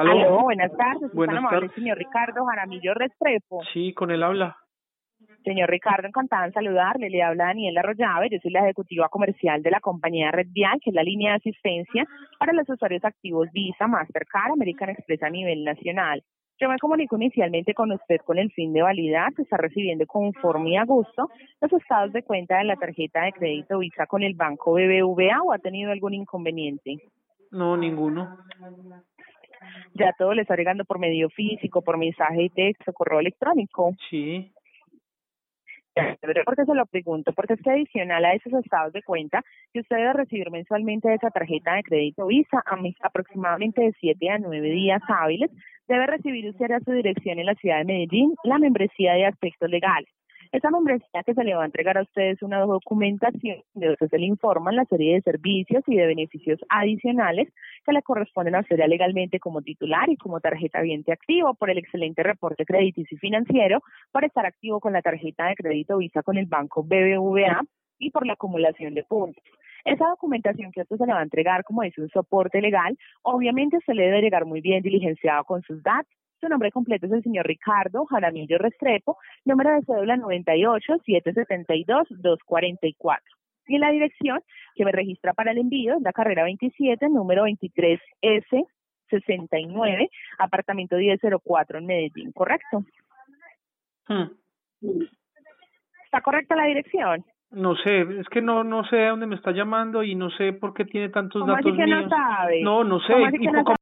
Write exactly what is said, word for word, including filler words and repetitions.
Aló, Aló, buenas tardes. Es tan buenas amable, tardes. señor Ricardo Jaramillo Restrepo. Sí, con él habla. Señor Ricardo, encantada en saludarle. Le habla Daniela Arroyave. Yo soy la ejecutiva comercial de la compañía Red Vial, que es la línea de asistencia para los usuarios activos Visa, Mastercard, American Express a nivel nacional. Yo me comunico inicialmente con usted con el fin de validar que está recibiendo conforme y a gusto los estados de cuenta de la tarjeta de crédito Visa con el banco B B V A o ha tenido algún inconveniente. No, ninguno. Ya todo le está llegando por medio físico, por mensaje de texto, correo electrónico. Sí. ¿Por qué se lo pregunto? Porque es que adicional a esos estados de cuenta que usted debe recibir mensualmente de esa tarjeta de crédito Visa, a mi- aproximadamente de siete a nueve días hábiles, debe recibir usted a su dirección en la ciudad de Medellín la membresía de aspectos legales. Esa membresía que se le va a entregar a usted es una documentación de donde se le informan la serie de servicios y de beneficios adicionales que le corresponden a usted ya legalmente como titular y como tarjeta viente activo por el excelente reporte crediticio y financiero, por estar activo con la tarjeta de crédito Visa con el banco B B V A y por la acumulación de puntos. Esa documentación que a usted se le va a entregar, como dice, un soporte legal, obviamente se le debe llegar muy bien diligenciado con sus datos. Su nombre completo es el señor Ricardo Jaramillo Restrepo, número de cédula noventa y ocho, setecientos setenta y dos, doscientos cuarenta y cuatro. Y la dirección que me registra para el envío es la carrera veintisiete, número veintitrés S sesenta y nueve, apartamento diez cero cuatro en Medellín, ¿correcto? Hmm. ¿Está correcta la dirección? No sé, es que no no sé a dónde me está llamando y no sé por qué tiene tantos ¿Cómo así datos que no míos. sabe? No, no sé, ¿Cómo y, así y que no po- sabe?